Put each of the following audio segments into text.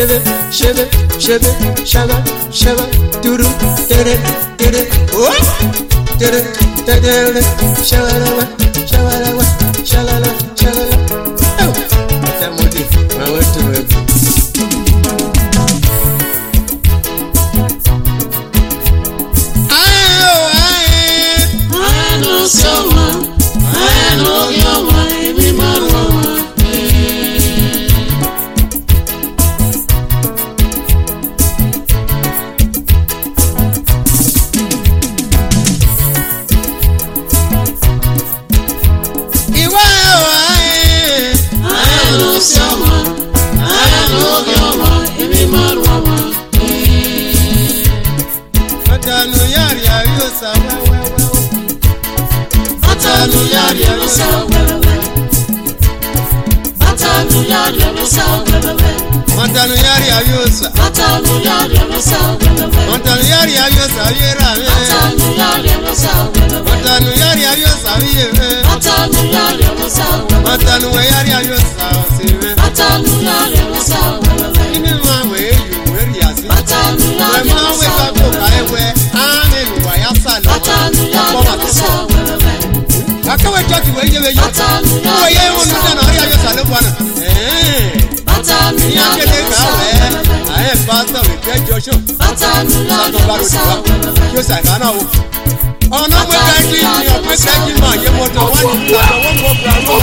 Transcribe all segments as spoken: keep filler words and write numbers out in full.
shiver, shiver, shiver, shiver, shiver, doo-doo, doo-doo, doo-doo, oh, doo-doo, doo-doo, shalala, shalala, shalala, shalala. Oh, that moody, I went to it. I know someone, I know your mind, be my woman. Mantanu yari ayosa, Mantanu yari ayosa, Mantanu yari ayosa, yera, Mantanu yari ayosa, Mantanu yari ayosa, yera, Mantanu yari ayosa, Mantanu yari ayosa, siwe, Mantanu yari ayosa, ini mawe yu weri yasi, Mantanu yari we mawe kako kaewe, ane luwa yasalo, Mantanu yari ayosa, akawe choti weye weye, weye wonu jana ari ayosa lo bwana, eh. Ni akele kawe, aye pastor we pray Joshua. Santo baro tuwa, yo sagana o. Ona mwe kanji ni opwe kanji ma ye moto wani kwa wo mo bra wo.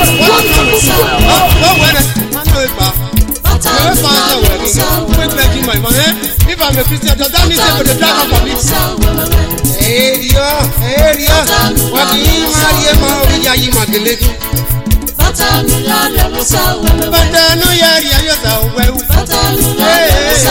Wo wele, ano e pa. Yo pastor we ni mwe kanji ma ma eh. If I'm a Christian, does that mean say go to drag up for me? Eh dio, eh dio. Wa ki ma ye ma o ya yi ma gele. Batanu yari ayosa, Batanu yari ayosa, wewe. Batanu yari ayosa,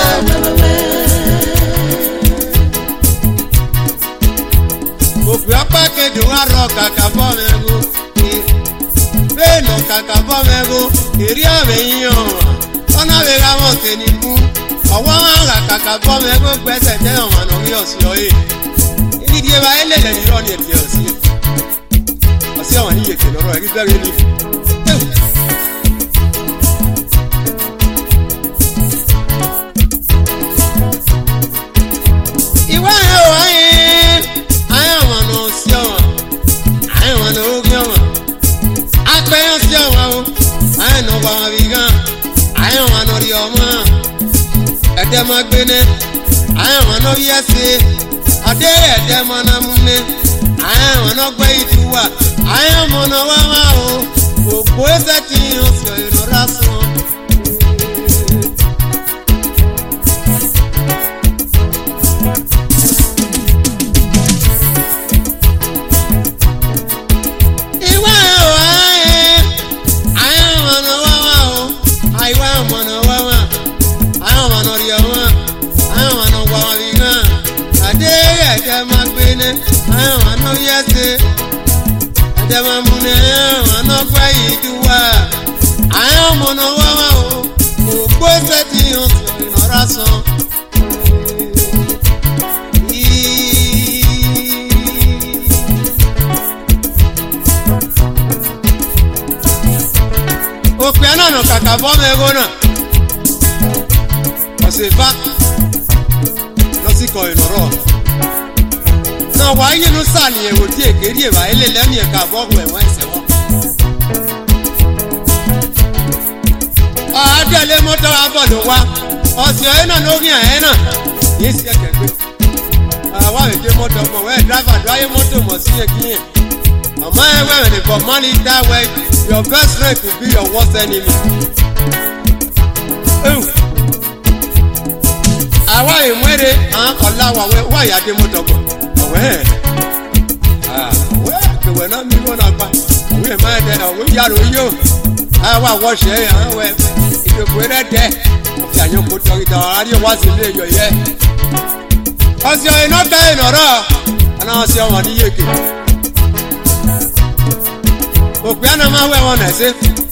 Oku apa kedu aro kaka bomego. Beno kaka bomego, eri abeyin o. Ona be ga won se ni mu. Owo ara kaka bomego gbese je won no ri osi oye. Ni die ba elele ni ro ni e ti osi. Osi awon ni yeke loro eri bere ni. Iwa o aye, aye won no si o, aye won no ogun o. Ape o si o o, aye no wa wi gan, aye won no ri omo. Ede ma gbe ne, aye won no yese, ade ede mo na mu ne, aye won no gbe ituwa, aye mo no wa wa o. Gbogbo ese ti o so inura sun. No kaka bome gona Osifa No si ko inoro No wa yin no sani e wo ti ekeri e ba ele le ni e ka bo we won se wo A de le moto abodo wa Osio e na no rin e na Yi si e kegbe A wa we je moto mo we driver do aye moto mo si e kin Mama e we ni for money that way your best friend could be your worst enemy. Oh, àwa ìmúere àwọn ọ̀làwà wà yàdé mọ́tọ́gbọ̀ ọ̀wẹ́ ah ọ̀wẹ́ ìwẹ̀ náà mi wọ́n náà pa ọ̀wẹ́ máa dẹ ọ̀wẹ́ yàrá oyó àwa wọ́ṣẹ́ àwọn ìdòkò rẹ̀ dẹ ọ̀fẹ́ àyàn kò tọ́ ìdá àárí wá sí ilé ẹ̀yọ̀ yẹ. ọ̀sẹ̀ iná ká ìnọ̀rọ̀ àná ọ̀sẹ̀ wọn ní yèké. Òpè àná máa wẹ̀ wọn nà ẹ̀sẹ̀.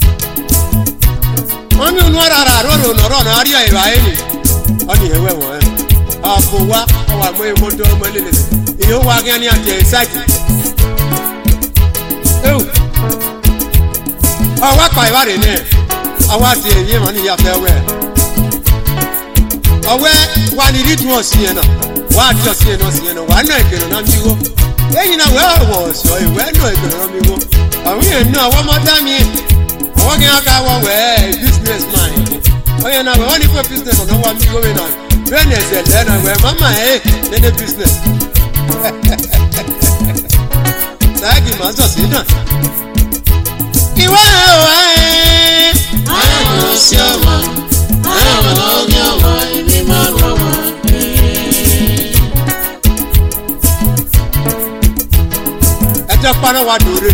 Wọ́n ní inú ọ̀rọ̀ àrà rọ̀rọ̀ nọ̀rọ̀ náà àríyá ìwà ẹ̀yìn. Wọ́n ní ìwẹ̀ wọ̀n ẹ̀. Àpò wa ọwọ́ àgbẹ̀ ìmọ̀tò ọmọ ilé lẹ̀. Ìyó wa gẹ́ ní àti ẹ̀sáìtì. Ọwọ́ pa ìwádìí ní ẹ̀. Ọwọ́ àti èyí mọ̀ ní ìyàfẹ́ wẹ̀. Owe wa ni ri tun osi yen na. Wa ti osi yen osi yen wa na ekele na mi wo. Eyin na we wo so e we no ekele na mi wo. Awon yen na wa mo da mi. Awon ki aka wo we business man. Oye na we only for business on wa mi go me na. Business e le na we mama eh ne business. Sagi ma so si na. Iwa o eh. Ayo no si ama. Ayo no gi ama ibi ma ro wa. Ejo para wa dore.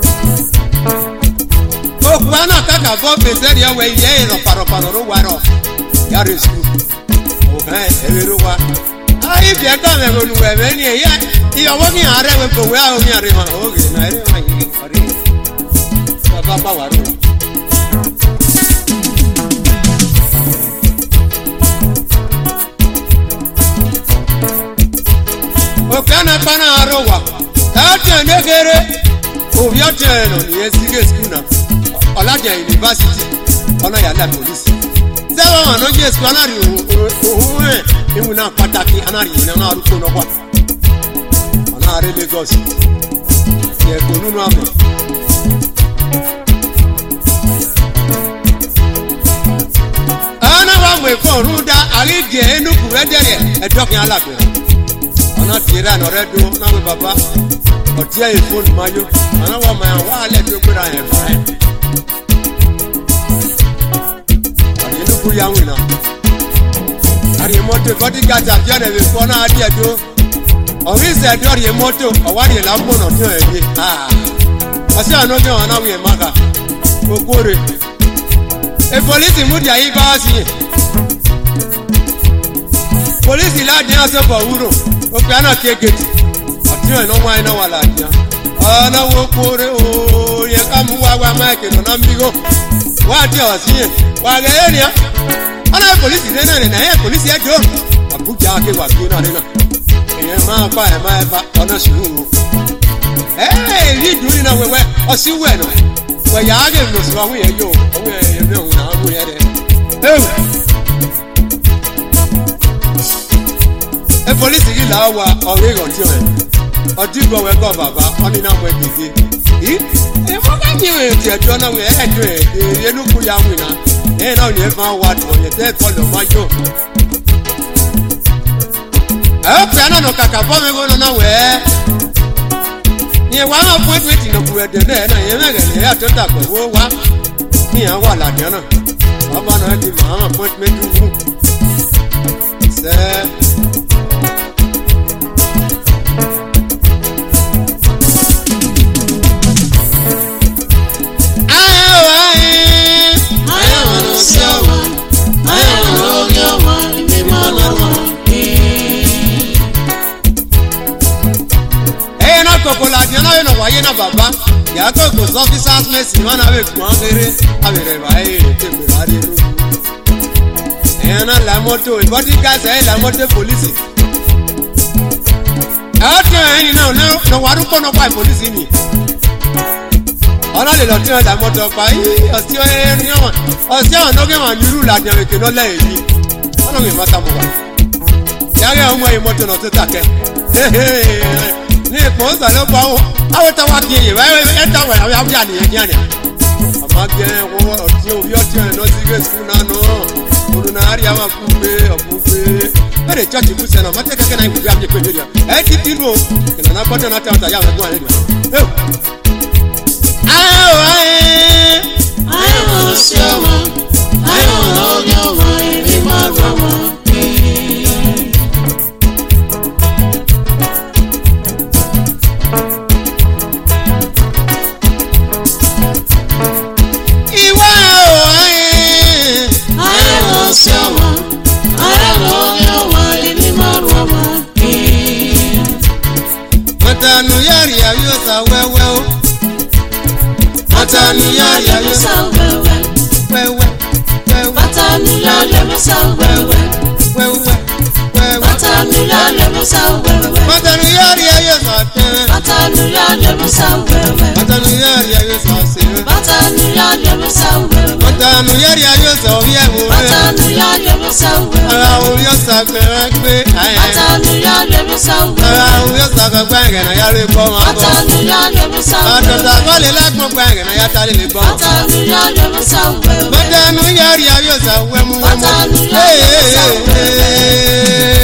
O kwa na kaka bo bezeri we ye ro paro paro ro wa ro. Ya resku. O kan e we ro wa. Ai bi aka me ro nuwe me ni e ya. Iyo wo ni are we ko we a o ni are ma o ge na ere ma yi ore. Baba ba wa ro. O kana pana ro wa. Ta te ne gere. O bi o te no ni e sige school na. Olaja University ona ya la police se wa no je school anari ohun e imu na pataki anari na na ruko no kwa ona are Lagos ye ko nunu ame ana wa mwe ko ruda ari je enu ku edere edokin alagbe ona tira no redo na we baba o ti e phone mayo ana wa ma wa le to gbera yen fa e ya wina ari moto body guard abia na we for na ade edo ori se do ari moto owari la mo no tun ede ah ase anu je ona we maka kokore e police mu dia yi ba si police la dia so for wuro o pe ana kegeti ati o no wa ina wala dia ana wo kore o ye ka mu wa wa ma ke no na migo wa ti o si wa ga area ana police de na na e police e jo abuja ke wa ki na na e ma pa e ma pa ona suru eh ri du na wewe o si we no we ya ge no so wa ye jo o we ye no na mu ye de eh e police ki la wa o re go ti o o di go we go baba oni na mo e dede i e mo ga ni e ti e jo na we e jo e e nu ku ya wi na e na ni e fa wa to ye te ko lo ma jo e pe na no kaka bo me go na we ni wa na appointment no ku e de na na ye me ga ni ya to ta ko wo wa ni an wa la de na baba na di ma appointment ku se kokola diana yo no waye na baba ya ko go officers mess ni wana we ko ngere abere bae te berari lu ena la moto e body gas e la moto police ati eni na no waru ko no pa police ni ona le lo ti la moto pa yi osi o e ni won osi o no ge wan niru la de ke no le yi ona we mata mo wa ya ge o mo e moto no to take he he ni ko sa lo pa o awo ta wa ki ye ba e ta wa ya bia ni ye ni ama ge wo ti o yo ti no si ge su na no olu na ari ama ku pe o ku pe e de church ku se na ma te ka na ku ya mi ko ni e ti ti no ke na na ko na ta ta ya wa ku ani e ayo ai ayo si ama ayo no yo ma ni ma ro ma Matanu yari ya yo sa wewe o Matanu yari ya yo sa wewe wewe wewe Matanu yari ya yo sa wewe wewe wewe Matanu yari ya yo sa wewe Matanu yari ya yo sa te Matanu yari ya yo sa wewe Matanu yari ya yo sa se Matanu yari ya yo sa wewe Bata nu yari ayo sa obi ewo. Bata nu yari ayo sa obi ewo. Ara obi osa gbere gbe. Bata nu yari ayo sa obi ewo. Ara obi osa gbere na yari ko ma ko. Bata nu yari ayo sa obi ewo. Bata ko le la gbon gbere na ya ta le le gbon. Bata nu yari ayo sa obi ewo. Bata nu yari ayo sa wemu wemu. Bata nu yari ayo sa obi ewo.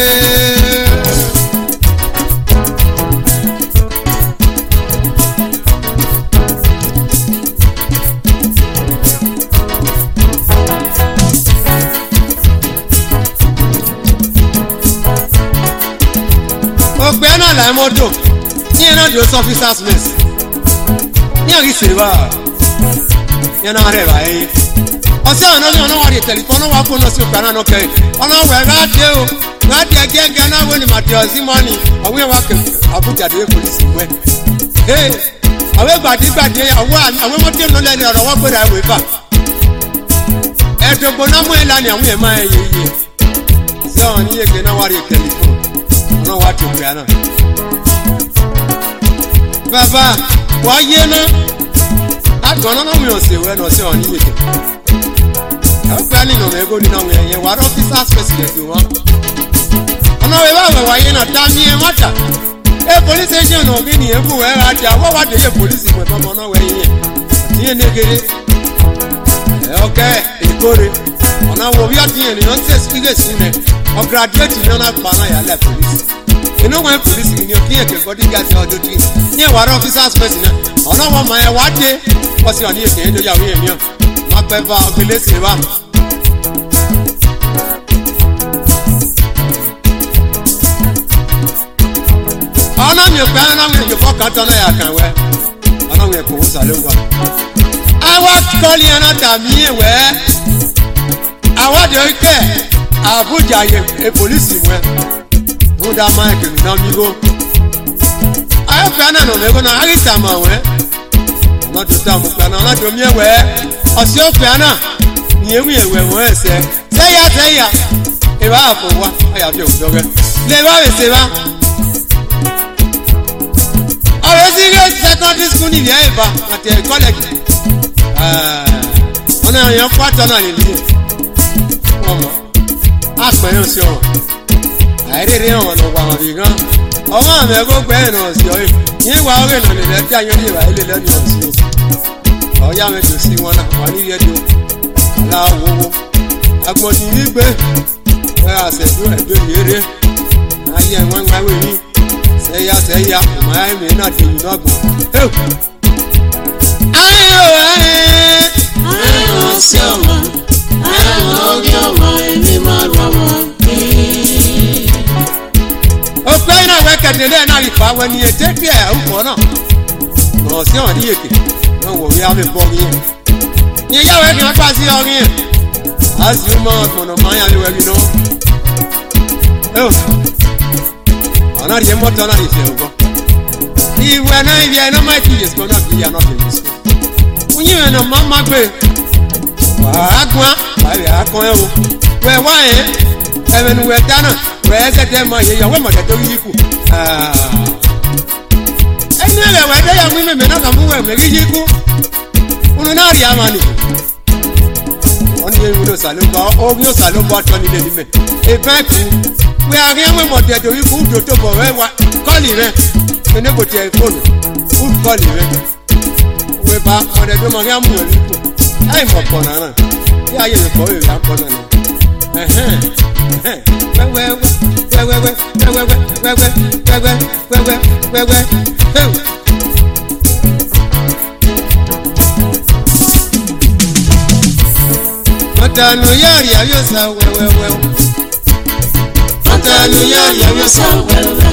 Ogbe na la moto. Ni na do officers mess. Ni ori se ba. Ni na re ba e. O se ona ni ona wa re telephone wa ko no si ogbe na no ke. Ona we ga de o. Ga de gege na wo ni ma de ozi money. Awe wa ke Abuja de police we. Hey. Awe gba di gba de awe awe mo de no le ni oro wo gbe da we ba. E dogbo na mo e la ni awe ma e ye ye. Se oni ege na wa re telephone. Ona wa to gbe na. Baba, why ye na? I don't know we say we no say on you. I'm planning on go ni na we yen wa officers president you want. Ona we ba we why ye na ta mi e mata. E police agent no mi ni e bu we ra ja wo wa de ye police we mama na we yen. Ti en negere. Eh okay, e kore. Ona wo bi ati en no say speak sune. O graduate ni na pa na ya le police. You know when police in your clear the bodyguards or the things. Near what officers person. On our my what day was your near the end of your way. Not by bar, we listen. On your pan on your pocket on I can wear. On your post, I look one. I was calling another me where I want to care. I put a police where. That Mike na mi go. Ayo kana no me go na arita ma we. No to ta mu kana na do mi ewe. Osi o kana ni ewu ewe won ese. Say ya say ya. E ba fo wa. Aya bi o do ge. Le ba we se ba. Ore si ge secondary school ni ye ba at college. Ah. Ona yan kwata na le ni. Omo. A pe yo si o. I didn't want to go vegan. Oh, I'm a go bear no joy. You are going to let you let you see. Oh, yeah, to see one. What do you do? Allow I got you bed. Where I said, you do it. I am one my way. Say, yes, say, yeah, my may not do not go. I am so I love your mind, my mama. Open a record and then I found when you take care of one. No, see on the yaki. No, we have it for me. You are not passing on here. As you mouth on a mile, you know. Oh, I'm not your motor. If when I be no my teachers, but not be not in this. When you and a mamma pay. Aqua, I go. Where why? Heaven, we're done. Where's that my young woman that don't you? Ah, I know where they are women, not a woman, maybe you go. Unaria money. Only you know, Saluba, or your Saluba, twenty minutes. A back, we are here when what they do, you put your top of where call it, the never tell phone. Who call it? We're back on the woman. I'm a corner. Yeah, you're a boy, I'm corner. Uh-huh. Where, where, where, where, where, where, where, where, where, where, where, where, where, who? Matano yari ayosa we we we. Matano yari ayosa we we.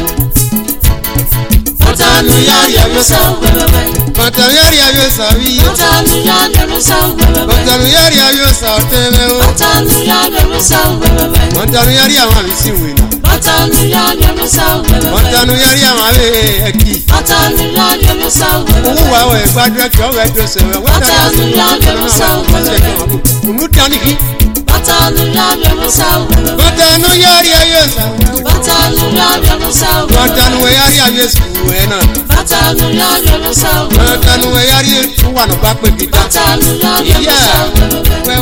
Matano yari ayosa we we. Matano yari ayosa we. Matano yari ayosa we we. Matano yari ayosa tebe o. Matano yari ayosa we we. Matano yari amabisi wina. Matano yari ayosa we we. Matano yari amabe eki. Matano yari ayosa we we. Uwa we gbadure ko we do se we. Matano yari ayosa we we. Umutani ki. Matano yari ayosa we we. Matano yari ayosa. Matano yari ayosa we we. Matano we yari ayosa we na. Matano yari ayosa we we. Matano we yari uwa no ba pe kita. Matano yari ayosa we we.